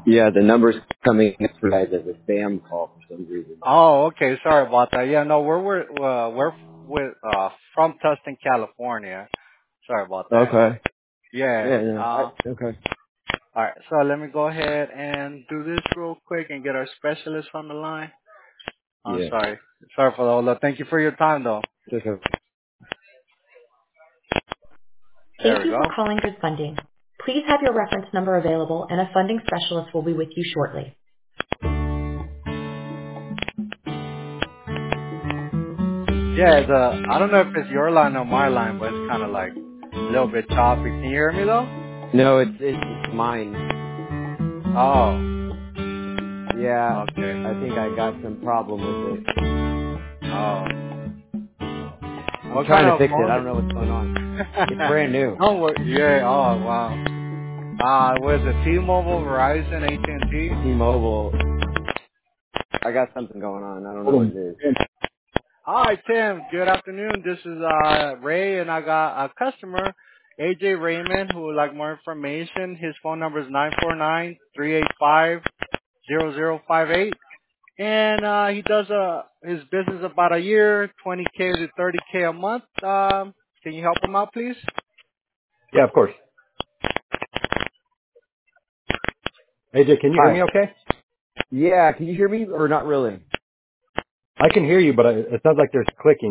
Yeah, the number's coming as a spam call for some reason. Oh, okay. Sorry about that. Yeah, no, we're with from Tustin, California. Sorry about that. Okay. Yeah. Yeah, no, okay. All right. So let me go ahead and do this real quick and get our specialist on the line. I'm Yeah. sorry. Sorry for the hold up. Thank you for your time, though. Okay. There Thank we you go. for calling Good Funding. Please have your reference number available and a funding specialist will be with you shortly. Yeah, I don't know if it's your line or my line, but it's kind of like a little bit choppy. Can you hear me though? No, it's mine. Oh, Yeah, okay. I think I got some problem with it. Oh, I'm what trying kind to of fix it. I phone? don't know what's going on. It's brand new. Don't worry. Yeah. Oh, wow. Was it T-Mobile, Verizon, AT&T? T-Mobile. I got something going on. I don't know what it is. Hi, Tim. Good afternoon. This is Ray, and I got a customer, AJ Raymond, who would like more information. His phone number is 949-385-0058. And he does his business about a year, 20K to 30K a month. Can you help him out, please? Yeah, of course. AJ, can you hear Hi. me okay? Yeah, can you hear me or not really? I can hear you, but it sounds like there's clicking.